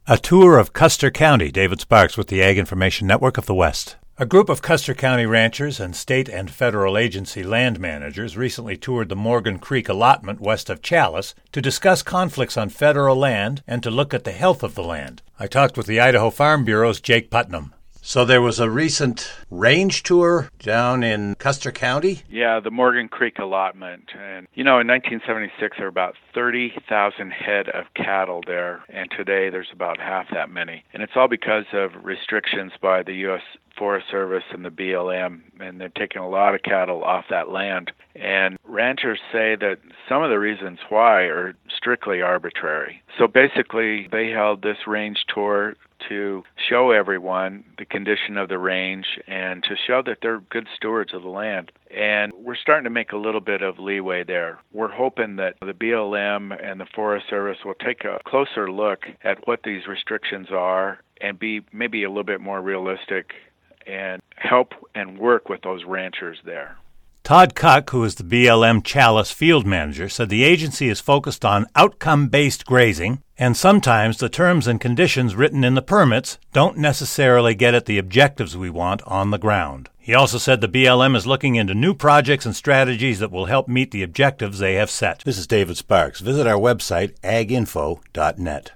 A tour of Custer County. David Sparks with the Ag Information Network of the West. A group of Custer County ranchers and state and federal agency land managers recently toured the Morgan Creek allotment west of Challis to discuss conflicts on federal land and to look at the health of the land. I talked with the Idaho Farm Bureau's Jake Putnam. So there was a recent range tour down in Custer County? Yeah, the Morgan Creek allotment. And, in 1976, there were about 30,000 head of cattle there, and today there's about half that many. And it's all because of restrictions by the U.S. Forest Service and the BLM, and they're taking a lot of cattle off that land. And ranchers say that some of the reasons why are strictly arbitrary. So basically, they held this range tour to show everyone the condition of the range and to show that they're good stewards of the land. And we're starting to make a little bit of leeway there. We're hoping that the BLM and the Forest Service will take a closer look at what these restrictions are and be maybe a little bit more realistic and help and work with those ranchers there. Todd Cuck, who is the BLM Challis field manager, said the agency is focused on outcome-based grazing, and sometimes the terms and conditions written in the permits don't necessarily get at the objectives we want on the ground. He also said the BLM is looking into new projects and strategies that will help meet the objectives they have set. This is David Sparks. Visit our website, aginfo.net.